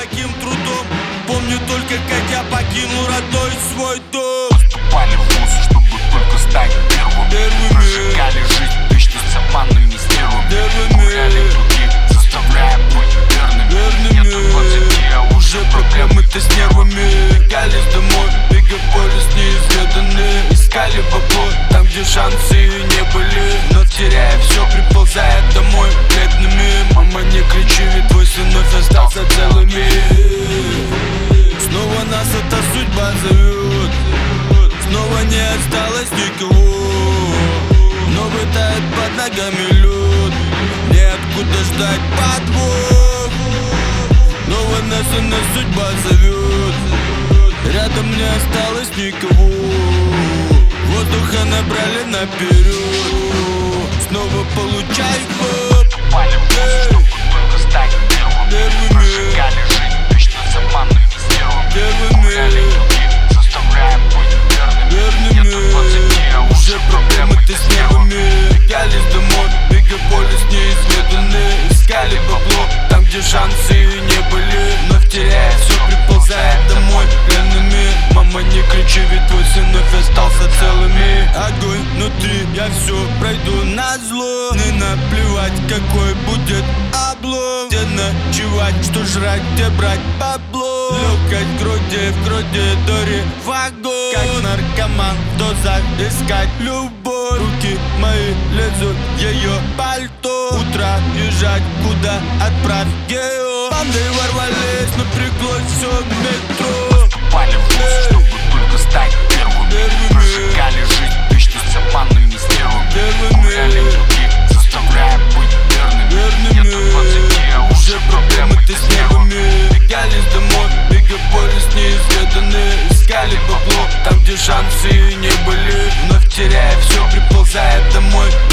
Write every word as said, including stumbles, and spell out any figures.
каким трудом. Помню только, как я покинул родной свой дом. Поступали в вузы, чтобы только стать первым. Первыми. Прожигали жизнь точно с обманными стервами. Первыми. Пугали других, заставляя быть верными. Верными. Нету двадцати, а уже Проблемы-то с нервами. Бегались домой, мегаполис неизведанный. Искали бабло там, где шансы не были. Но теряя все, приползая домой бледными. Мама, не кричи, ведь твой сын вновь остался целыми. Снова нас эта судьба зовет. Снова не осталось никого. Новый тает под ногами лед. Неоткуда ждать подвох. Снова нас она судьба зовет. Рядом не осталось никого. Воздуха набрали наперед. Снова получай хлоп. Поступали в вузы, чтобы только стать первыми. Первыми. Прожигали жизнь точно с обманными стервами. Первыми. Пугали других, заставляя быть верными. Верными. Нету двадцати, а уже Проблемы-то с нервами. нервами. Бегались домой, мегаполис неизведанный. Искали бабло там, где шансы не были. Но теряя все, приползая домой пленными. Мама, не кричи, ведь твой сын вновь остался целыми. Огонь внутри, я все пройду на зло. Не наплевать, какой будет облом. Где ночевать, что жрать, где брать бабло. Легкость в груди, в груди Дори вагон. Как наркоман в дозах искать любовь. Руки мои лезут в ее пальто. Утро езжать куда, отправь ее. Банды ворвались, напряглось все метро. Поступали в вузы, чтобы только стать первыми. Первыми. Прожигали жизнь точно с обманными стервами. Первыми. Пугали других, заставляя быть верными. Верными. Нету двадцати, а уже Проблемы-то с нервами. нервами. Бегались домой, мегаполис неизведанный. Искали бабло там, где шансы не были. Вновь теряя все, приползая домой